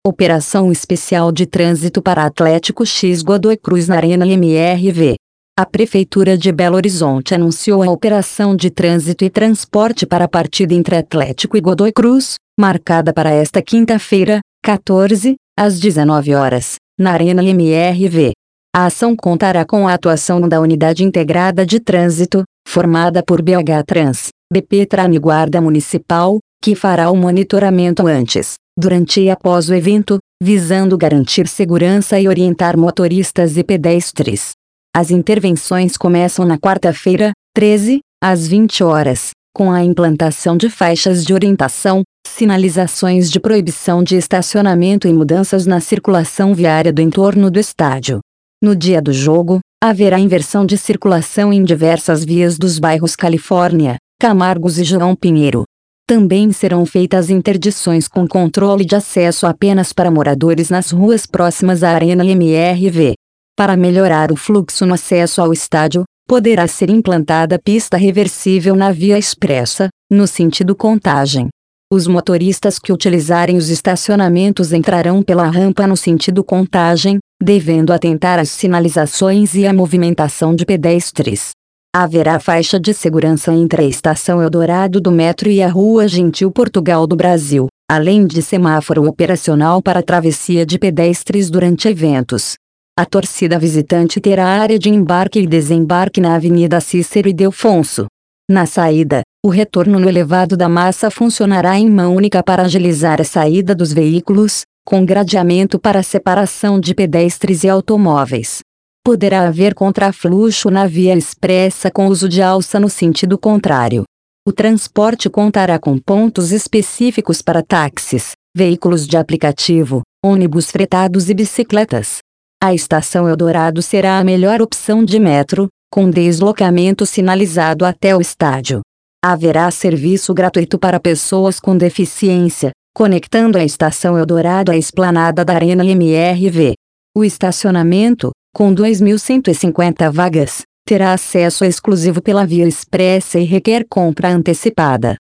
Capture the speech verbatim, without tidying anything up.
Operação Especial de Trânsito para Atlético X Godoy Cruz na Arena M R V. A Prefeitura de Belo Horizonte anunciou a operação de trânsito e transporte para a partida entre Atlético e Godoy Cruz, marcada para esta quinta-feira, quatorze, às dezenove horas, na Arena M R V. A ação contará com a atuação da Unidade Integrada de Trânsito, formada por B H Trans, B P Tran e Guarda Municipal, que fará o monitoramento antes, durante e após o evento, visando garantir segurança e orientar motoristas e pedestres. As intervenções começam na quarta-feira, treze, às vinte horas, com a implantação de faixas de orientação, sinalizações de proibição de estacionamento e mudanças na circulação viária do entorno do estádio. No dia do jogo, haverá inversão de circulação em diversas vias dos bairros Califórnia, Camargos e João Pinheiro. Também serão feitas interdições com controle de acesso apenas para moradores nas ruas próximas à Arena M R V. Para melhorar o fluxo no acesso ao estádio, poderá ser implantada pista reversível na via expressa, no sentido Contagem. Os motoristas que utilizarem os estacionamentos entrarão pela rampa no sentido Contagem, devendo atentar às sinalizações e à movimentação de pedestres. Haverá faixa de segurança entre a Estação Eldorado do Metro e a Rua Gentil Portugal do Brasil, além de semáforo operacional para travessia de pedestres durante eventos. A torcida visitante terá área de embarque e desembarque na Avenida Cícero e Delfonso. Na saída, o retorno no elevado da massa funcionará em mão única para agilizar a saída dos veículos, com gradeamento para separação de pedestres e automóveis. Poderá haver contrafluxo na via expressa com uso de alça no sentido contrário. O transporte contará com pontos específicos para táxis, veículos de aplicativo, ônibus fretados e bicicletas. A Estação Eldorado será a melhor opção de metro, com deslocamento sinalizado até o estádio. Haverá serviço gratuito para pessoas com deficiência, conectando a Estação Eldorado à esplanada da Arena M R V. O estacionamento, com duas mil cento e cinquenta vagas, terá acesso exclusivo pela via expressa e requer compra antecipada.